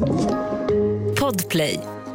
Podplay.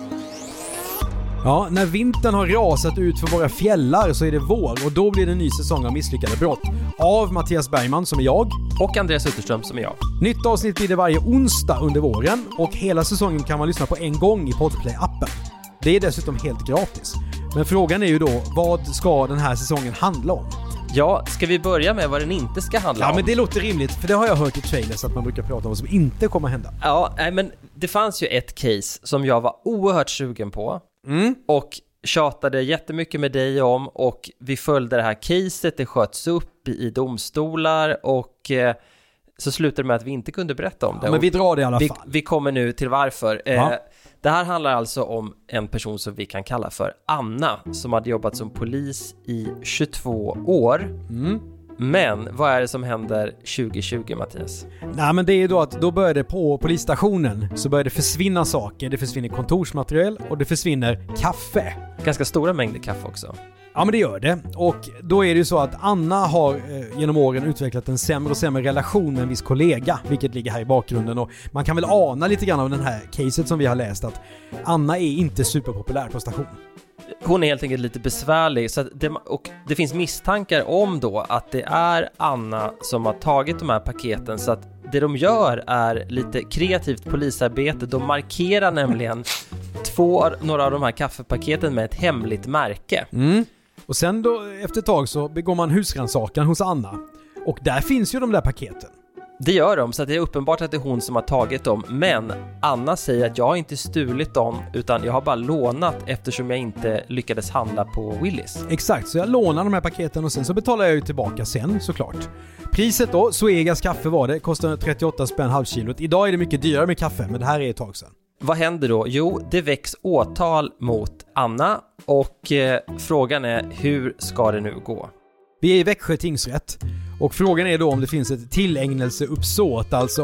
Ja, när vintern har rasat ut för våra fjällar så är det vår och då blir det en ny säsong av Misslyckade brott. Av Mattias Bergman som är jag. Och Andreas Utterström som är jag. Nytt avsnitt blir det varje onsdag under våren och hela säsongen kan man lyssna på en gång i Podplay-appen. Det är dessutom helt gratis. Men frågan är ju då, vad ska den här säsongen handla om? Ja, ska vi börja med vad den inte ska handla om? Ja, men det låter rimligt, för det har jag hört i trailers att man brukar prata om vad som inte kommer hända. Ja, men det fanns ju ett case som jag var oerhört sugen på. Och tjatade jättemycket med dig om, och vi följde det här caset, det sköts upp i domstolar och så slutade det med att vi inte kunde berätta om det. Men vi drar det i alla fall. Vi kommer nu till varför. Det här handlar alltså om en person som vi kan kalla för Anna, som hade jobbat som polis i 22 år. Men vad är det som händer 2020, Mattias? Nej, men det är ju då att då började på polisstationen så började det försvinna saker. Det försvinner kontorsmaterial och det försvinner kaffe. Ganska stora mängder kaffe också. Ja, men det gör det. Och då är det ju så att Anna har genom åren utvecklat en sämre och sämre relation med en viss kollega, vilket ligger här i bakgrunden. Och man kan väl ana lite grann av den här caset som vi har läst att Anna är inte superpopulär på stationen. Hon är helt enkelt lite besvärlig, så att det finns misstankar om då att det är Anna som har tagit de här paketen, så att det de gör är lite kreativt polisarbete. De markerar nämligen några av de här kaffepaketen med ett hemligt märke. Och sen då efter ett tag så begår man husrannsakan hos Anna. Och där finns ju de där paketen. Det gör de, så att det är uppenbart att det är hon som har tagit dem. Men Anna säger att jag har inte stulit dem, utan jag har bara lånat eftersom jag inte lyckades handla på Willys. Exakt, så jag lånar de här paketen och sen så betalar jag ju tillbaka sen såklart. Priset då, Zoegas kaffe var det, kostar 38 spänn halvkilot. Idag är det mycket dyrare med kaffe, men det här är ett tag sedan. Vad händer då? Jo, det väcks åtal mot Anna och frågan är, hur ska det nu gå? Vi är i Växjö tingsrätt och frågan är då om det finns ett tillägnelseuppsåt, alltså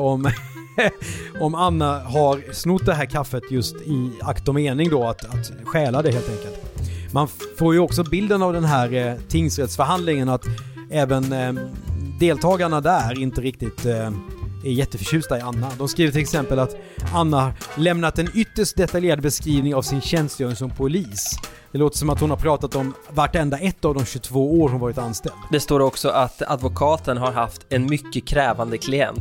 om Anna har snott det här kaffet just i akt och mening då att stjäla det helt enkelt. Man får ju också bilden av den här tingsrättsförhandlingen att även deltagarna där inte riktigt är jätteförtjusta i Anna. De skriver till exempel att Anna lämnat en ytterst detaljerad beskrivning av sin tjänstgöring som polis. Det låter som att hon har pratat om vartenda ett av de 22 år hon varit anställd. Det står också att advokaten har haft en mycket krävande klient.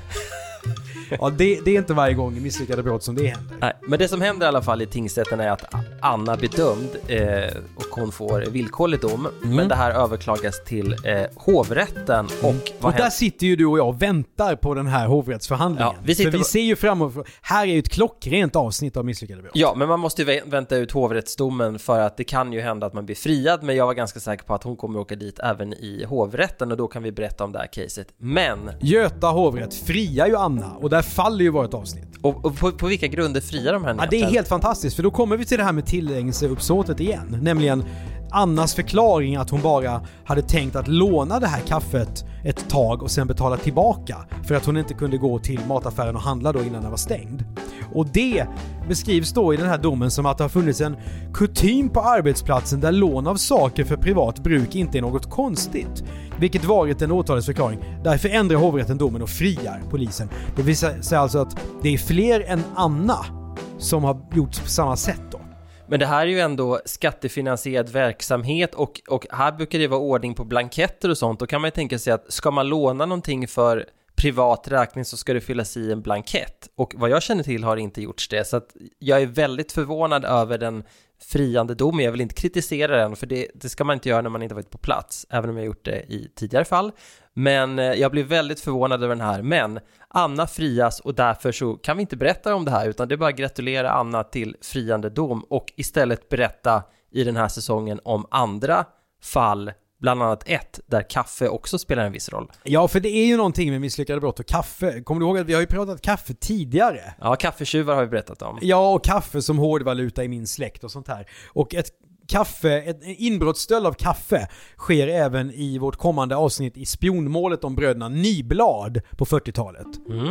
Ja, det är inte varje gång i Misslyckade brott som det händer. Nej, men det som händer i alla fall i tingsrätten är att Anna blir dömd och hon får villkorlig dom. Men det här överklagas till hovrätten. Och där sitter ju du och jag och väntar på den här hovrättsförhandlingen. Ja, vi ser ju framåt. Här är ju ett klockrent avsnitt av Misslyckade brott. Ja, men man måste ju vänta ut hovrättsdomen, för att det kan ju hända att man blir friad. Men jag var ganska säker på att hon kommer åka dit även i hovrätten, och då kan vi berätta om det här caset. Men Göta hovrätt friar ju Anna, och där faller ju vårt avsnitt. Och på vilka grunder friar de henne? Ja, det är helt fantastiskt, för då kommer vi till det här med tillägnelseuppsåtet igen. Nämligen Annas förklaring att hon bara hade tänkt att låna det här kaffet ett tag och sen betala tillbaka, för att hon inte kunde gå till mataffären och handla då innan den var stängd. Och det beskrivs då i den här domen som att det har funnits en kutym på arbetsplatsen där lån av saker för privat bruk inte är något konstigt, vilket varit en åtalets förklaring. Därför ändrar hovrätten domen och friar polisen. Det visar sig alltså att det är fler än Anna som har gjort på samma sätt då. Men det här är ju ändå skattefinansierad verksamhet, och här brukar det vara ordning på blanketter och sånt. Då kan man ju tänka sig att ska man låna någonting för privat räkning så ska det fyllas i en blankett. Och vad jag känner till har inte gjorts det. Så att jag är väldigt förvånad över den friande domen. Jag vill inte kritisera den, för det ska man inte göra när man inte varit på plats, även om jag gjort det i tidigare fall. Men jag blir väldigt förvånad över den här. Men Anna frias, och därför så kan vi inte berätta om det här, utan det är bara att gratulera Anna till friande dom och istället berätta i den här säsongen om andra fall, bland annat ett där kaffe också spelar en viss roll. Ja, för det är ju någonting med Misslyckade brott och kaffe. Kommer du ihåg att vi har ju pratat kaffe tidigare? Ja, kaffetjuvar har vi berättat om. Ja, och kaffe som hårdvaluta i min släkt och sånt här. Och en inbrottsstöld av kaffe sker även i vårt kommande avsnitt i spionmålet om bröderna Nyblad på 40-talet.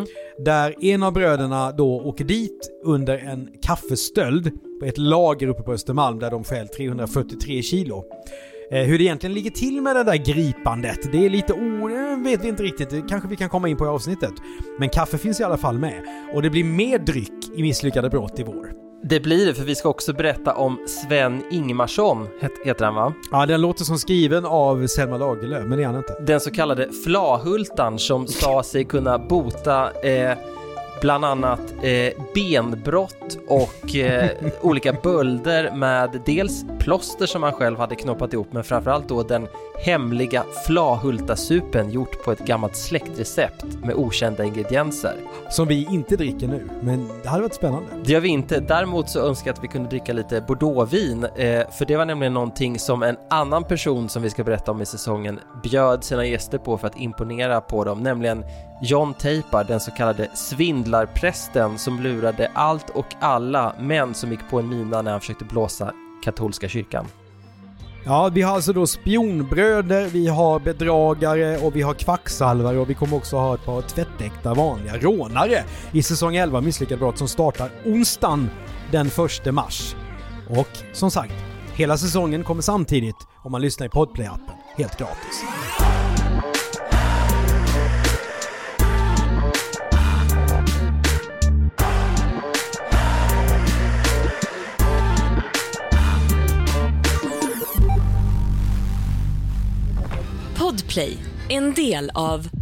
Där en av bröderna då åker dit under en kaffestöld på ett lager uppe på Östermalm där de stjäl 343 kilo. Hur det egentligen ligger till med det där gripandet, det är lite vet vi inte riktigt. Kanske vi kan komma in på i avsnittet. Men kaffe finns i alla fall med. Och det blir mer dryck i Misslyckade brott i vår. Det blir det, för vi ska också berätta om Sven Ingmarsson, heter han va? Ja, den låter som skriven av Selma Lagerlöf, men det är han inte. Den så kallade Flahultan som sa sig kunna bota bland annat benbrott och olika bölder med dels plåster som han själv hade knoppat ihop, men framförallt då den hemliga Flahultasupen gjort på ett gammalt släktrecept med okända ingredienser. Som vi inte dricker nu, men det hade varit spännande. Det gör vi inte. Däremot så önskar jag att vi kunde dricka lite Bordeauxvin, för det var nämligen någonting som en annan person som vi ska berätta om i säsongen bjöd sina gäster på för att imponera på dem, nämligen John Teipar, den så kallade svindlarprästen som lurade allt och alla, men som gick på en mina när han försökte blåsa katolska kyrkan. Ja, vi har alltså då spionbröder, vi har bedragare och vi har kvacksalvare, och vi kommer också ha ett par tvättäkta vanliga rånare i säsong 11 Misslyckade brott som startar onsdagen den 1 mars. Och som sagt, hela säsongen kommer samtidigt om man lyssnar i Podplay-appen, helt gratis. Podplay, en del av